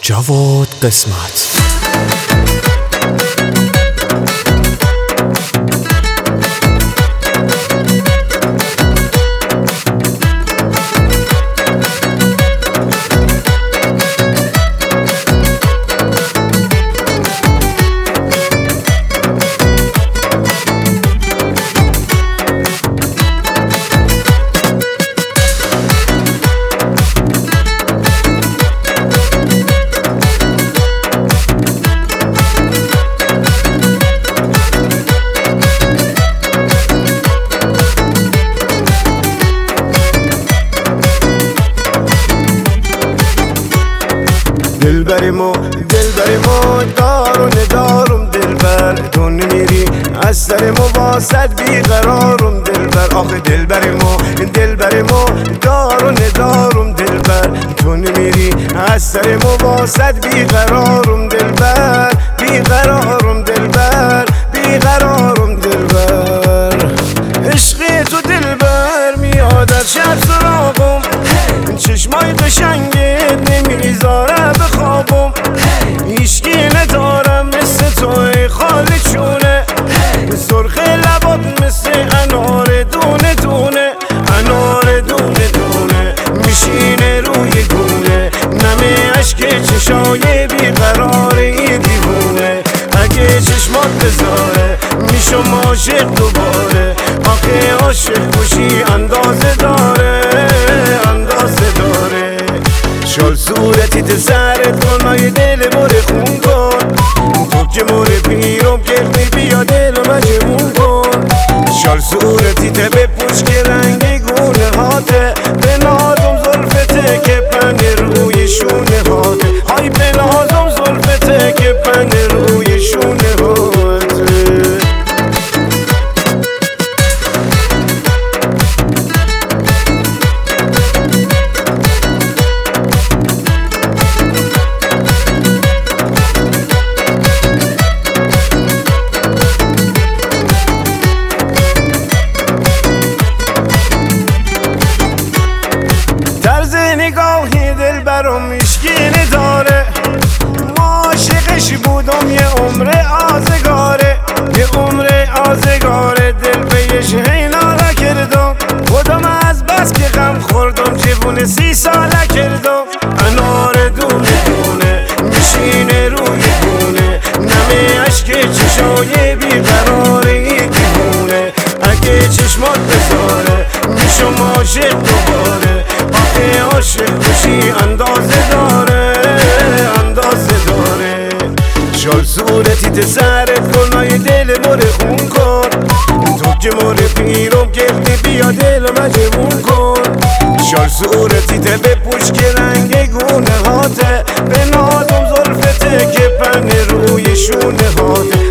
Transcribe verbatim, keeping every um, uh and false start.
جواد قسمت. دلبریمو دلبریمو دار و ندارم دلبر، تو نمیری از سر مواسط بیقرارم دلبر. آخه دلبریمو دلبریمو دار و ندارم دلبر، تو نمیری از سر مواسط بیقرارم دلبر، بیقرارم دلبر، بیقرارم دلبر. عشق تو دلبر میاد از شب سراغم، چشمای قشنگت نمیذاره بخوابم. هیچکی ندارم مثل توی خالی چونه، سرخ لبات مثل انار دونه دونه، انار دونه دونه میشینه روی گونه. نمه عشق چشای بیقراری دیوونه، اگه چشمات بذاره میشم عاشق دوباره. آخه عاشق باشی اندازه داره، اندازه داره. شال صورتی تو سرت کن مای دل باره خون کن، تو که مور پیرم کردی بیا دل مجمون کن. شال صورتی تو بپوش که رنگ گونه هاته، به نازم زلفته که پن روی شونه هاته. های به نازم زلفته که پن روی شونه هاته. نگاهی دل برام میشکی نداره، ما عاشقش بودم یه عمر آزگاره، یه عمر آزگاره. دل بهش حینا نکردم، خودم از بس که غم خوردم جوون سی ساله کردم. انار دونه دونه میشینه روی گونه، نمه عشق چشای بیقراری دیوونه. اگه چشمات بذاره میشم عاشق دوباره. آخه عاشق باشی اندازه داره، اندازه داره. شال صورتی تو سرت کن های دل مره خون کن، تو که مره پیرم کردی بیا دل مجمون کن. شال صورتی تو بپوش که رنگ گونه هاته، به نازم زلفته که پن روی شونه هاته.